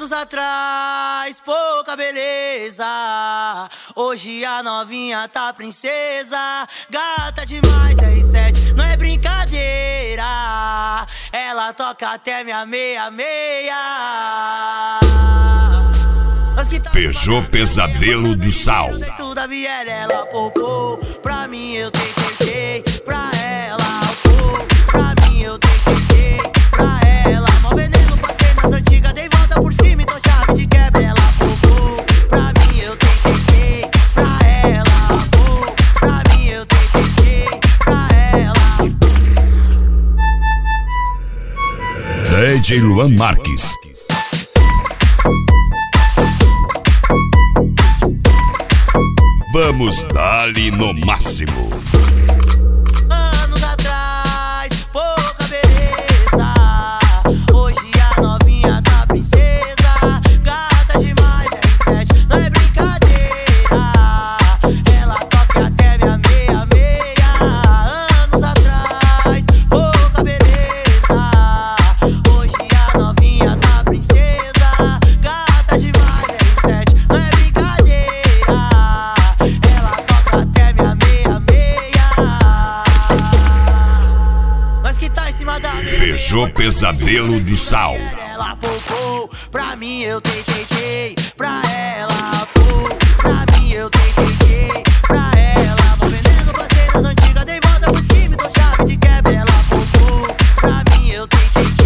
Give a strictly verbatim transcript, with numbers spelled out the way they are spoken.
Anos atrás, pouca beleza. Hoje a novinha tá princesa. Gata demais, R sete, não é brincadeira. Ela toca até minha meia-meia. Peugeot Pesadelo do Sal. Da Viela, ela popou. Pra mim eu tentei, pra ela pô. Pra mim eu tentei, pra ela. Mó veneno, passei nas antigas, dei volta por cima e tô chave de quebra, ela popou. Pra mim eu tentei, pra ela pô. Pra mim eu tentei, pra ela. D J Luan Marques. Vamos dar-lhe no máximo. Anos atrás, pouca beleza. Hoje a novinha da princesa. Gata demais, R sete, não é brincadeira. Ela toca até minha meia-meia. Anos atrás, pouca beleza. Hoje a novinha da princesa. Gata demais, R sete, não é brincadeira. Até minha meia-meia. Nós que tá em cima da meia. Peugeot Pesadelo do Sal. Ela popou, pra mim eu tentei, pra ela pô. Pra mim eu tentei, pra ela. Mó veneno, passei nas antigas, dei volta por cima e tô chave de quebra, ela popou. Pra mim eu tentei.